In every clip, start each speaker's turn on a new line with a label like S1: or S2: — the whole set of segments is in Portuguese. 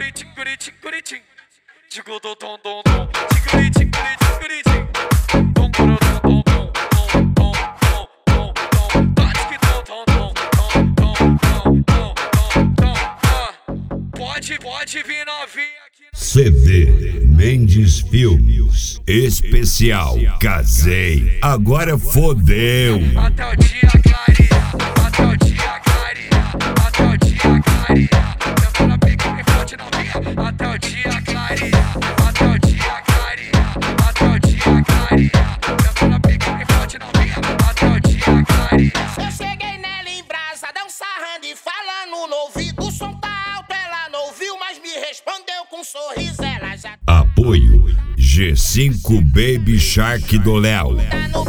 S1: Pode vir novinha aqui.
S2: CD Mendes Filmes Especial Casei, agora fodeu.
S1: Até o dia clarear, até o dia clarear, até o dia clarear. Tempo na pica bem forte novinha. Até o dia clarear, até o dia clarear, até o dia clarear. Tempo na pica bem forte novinha. Até o dia clarear.
S3: Eu cheguei nela em brasa, deu um sarrando e falando no ouvido. O som tá alto, ela não ouviu, mas me respondeu com um sorriso. Ela já
S2: Apoio G5 Baby Shark do Léo.
S3: tá no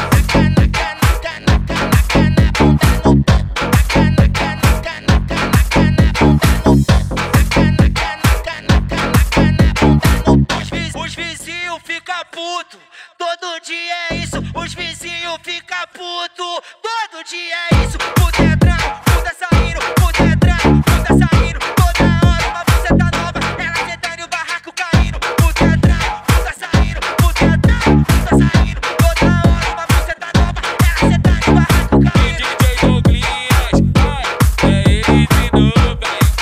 S1: Os vizinhos fica puto, todo dia é isso. Os vizinhos fica puto, todo dia é isso. Puta entrando, puta saindo, puta entrando, puta saindo. Toda hora uma buceta nova, ela sentando e o barraco caindo. Puta entrando, puta saindo, puta entrando, puta saindo. Toda hora uma buceta nova, ela sentando e o barraco caindo. DJ Douglas, é ele de novo,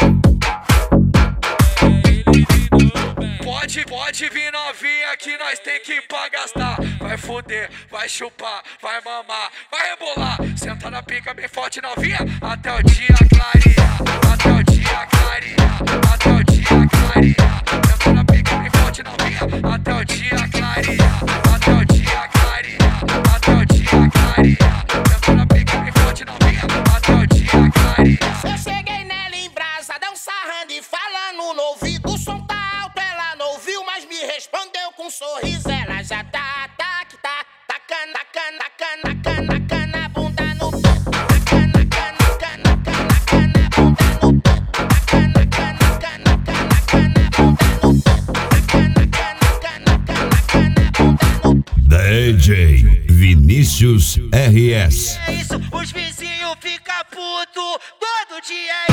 S1: Pode vir novinha que nós tem que ir pra gastar. Vai foder, vai chupar, vai mamar, vai rebolar. Senta na pica bem forte novinha. Até o dia clarear, até o dia clarear, até o dia clarear. Senta na pica bem forte novinha. Até o dia clarear, até o dia clarear, até o dia clarear. Senta na pica bem forte novinha. Até o dia clarear.
S3: Eu cheguei nela em brasa, deu um sarrando e falando no ouvido. O som tá alto, ela não ouviu, mas me respondeu com um sorriso. Ela já tá tacando, tacando a bunda no tacando a bunda no
S2: DJ Vinícius RS.
S1: É isso, os vizinhos fica puto, todo dia é